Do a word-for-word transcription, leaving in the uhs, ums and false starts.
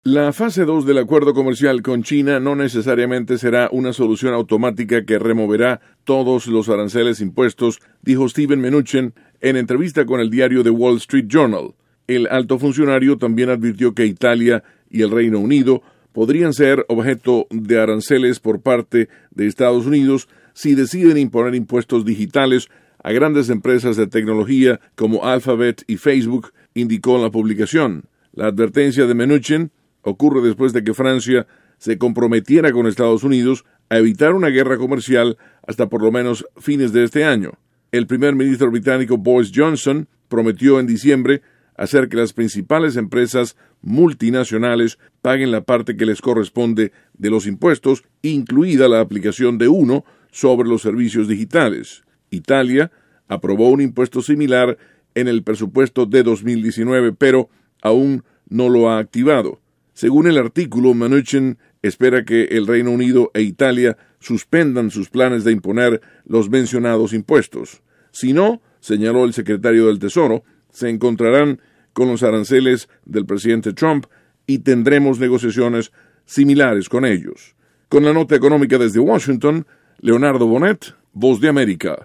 La fase dos del acuerdo comercial con China no necesariamente será una solución automática que removerá todos los aranceles impuestos, dijo Steven Mnuchin en entrevista con el diario The Wall Street Journal. El alto funcionario también advirtió que Italia y el Reino Unido podrían ser objeto de aranceles por parte de Estados Unidos si deciden imponer impuestos digitales a grandes empresas de tecnología como Alphabet y Facebook, indicó en la publicación. La advertencia de Mnuchin ocurre después de que Francia se comprometiera con Estados Unidos a evitar una guerra comercial hasta por lo menos fines de este año. El primer ministro británico Boris Johnson prometió en diciembre hacer que las principales empresas multinacionales paguen la parte que les corresponde de los impuestos, incluida la aplicación de uno sobre los servicios digitales. Italia aprobó un impuesto similar en el presupuesto de dos mil diecinueve, pero aún no lo ha activado. Según el artículo, Mnuchin espera que el Reino Unido e Italia suspendan sus planes de imponer los mencionados impuestos. Si no, señaló el secretario del Tesoro, se encontrarán con los aranceles del presidente Trump y tendremos negociaciones similares con ellos. Con la nota económica desde Washington, Leonardo Bonet, Voz de América.